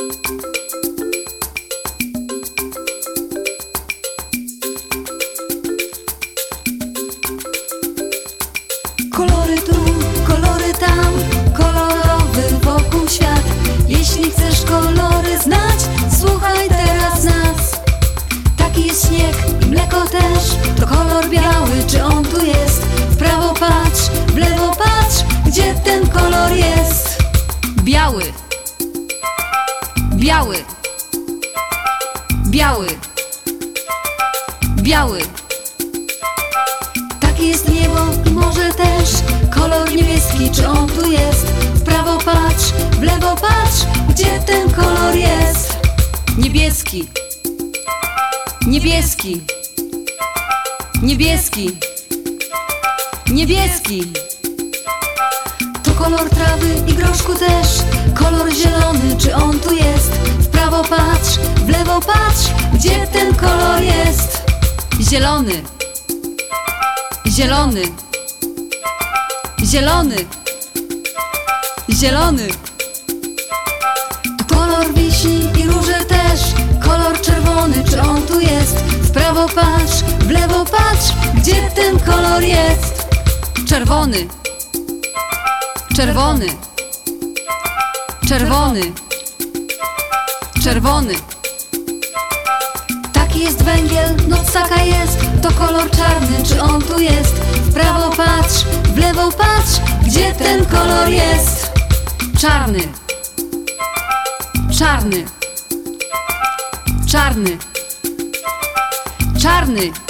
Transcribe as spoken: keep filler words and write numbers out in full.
Kolory tu, kolory tam, kolorowy wokół świat. Jeśli chcesz kolory znać, słuchaj teraz nas. Taki jest śnieg i mleko też, to kolor biały, czy on tu jest? W prawo patrz, w lewo patrz, gdzie ten kolor jest? Biały, biały, biały, biały. Takie jest niebo i morze też, kolor niebieski, czy on tu jest? W prawo patrz, w lewo patrz, gdzie ten kolor jest? Niebieski, niebieski, niebieski, niebieski. To kolor trawy i groszku też, kolor zielony, czy on tu jest? W prawo patrz, w lewo patrz, gdzie ten kolor jest? Zielony, zielony, zielony, zielony. To kolor wiśni i róże też, kolor czerwony, czy on tu jest? W prawo patrz, w lewo patrz, gdzie ten kolor jest? Czerwony, czerwony, czerwony, czerwony. Taki jest węgiel, noc taka jest, to kolor czarny, czy on tu jest? W prawo patrz, w lewo patrz, gdzie ten kolor jest? Czarny, czarny, czarny, czarny.